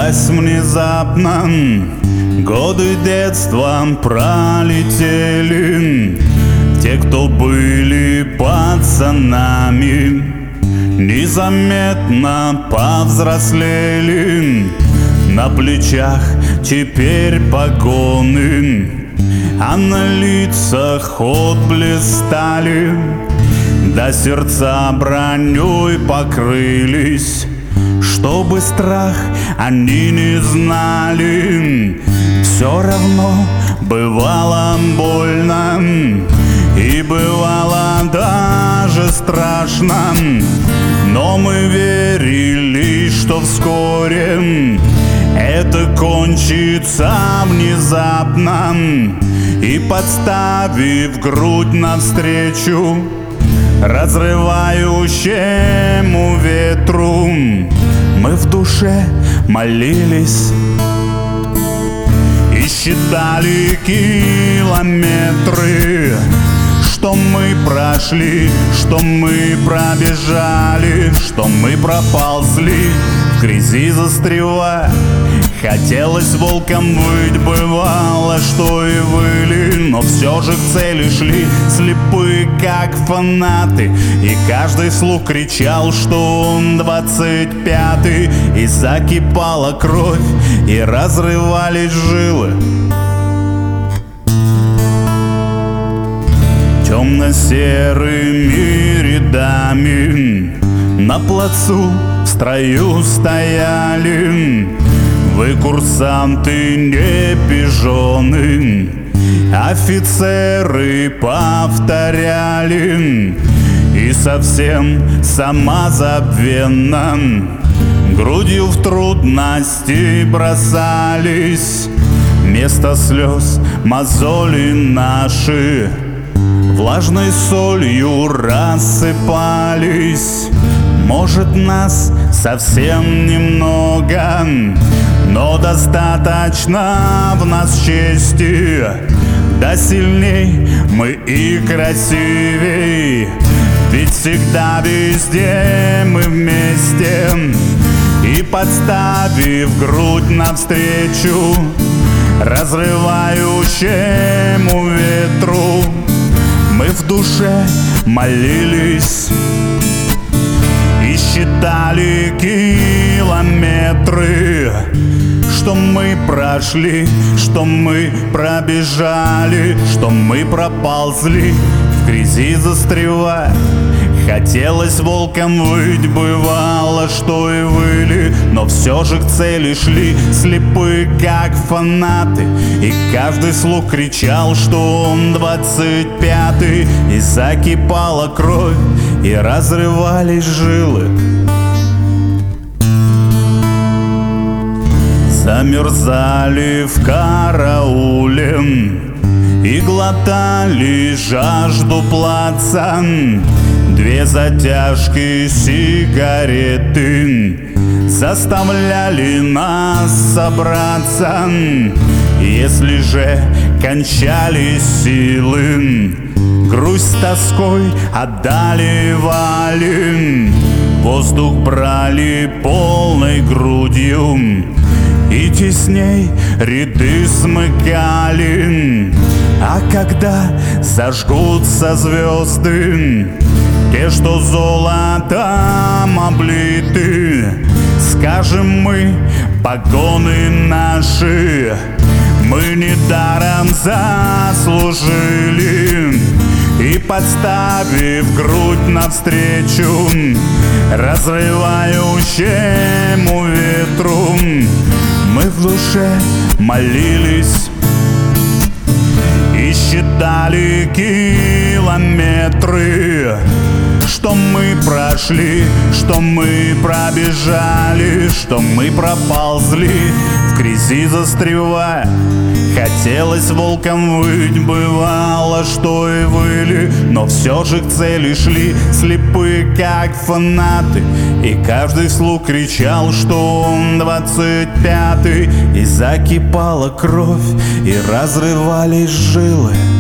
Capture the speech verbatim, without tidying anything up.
Казалось внезапно, годы детства пролетели. Те, кто были пацанами, незаметно повзрослели. На плечах теперь погоны, а на лицах отблеск стали. Да сердца броней покрылись, чтобы страх они не знали. Все равно бывало больно, и бывало даже страшно, но мы верили, что вскоре это кончится внезапно. И подставив грудь навстречу разрывающему ветру, мы в душе молились и считали километры, что мы прошли, что мы пробежали, что мы проползли, в грязи застревая. Хотелось волком быть, бывало, что и выли, но все же к цели шли, слепые как фанаты. И каждый вслух кричал, что он двадцать пятый. И закипала кровь, и разрывались жилы. Темно-серыми рядами на плацу в строю стояли. Вы, курсанты, не пижоны, офицеры повторяли. И совсем самозабвенно грудью в трудности бросались. Вместо слез мозоли наши влажной солью рассыпались. Может, нас совсем немного, но достаточно в нас чести. Да сильней мы и красивей, ведь всегда везде мы вместе. И подставив грудь навстречу разрывающему ветру, мы в душе молились и считали километры, что мы прошли, что мы пробежали, что мы проползли, в грязи застревая. Хотелось волком выть, бывало, что и выли, но все же к цели шли, слепые как фанаты. И каждый слух кричал, что он двадцать пятый. И закипала кровь, и разрывались жилы. Замерзали в карауле и глотали жажду плаца. Две затяжки сигареты заставляли нас собраться. Если же кончались силы, грусть с тоской одолевали. Воздух брали полной грудью и тесней ряды смыкали. А когда зажгутся звезды, те, что золотом облиты, скажем мы, погоны наши мы недаром заслужили. И подставив грудь навстречу разрывающему ветру, мы в душе молились и считали километры, что мы прошли, что мы пробежали, что мы проползли, в грязи застревая. Хотелось волком выть, бывало, что и выли, но все же к цели шли, слепые как фанаты. И каждый вслух кричал, что он двадцать пятый. И закипала кровь, и разрывались жилы.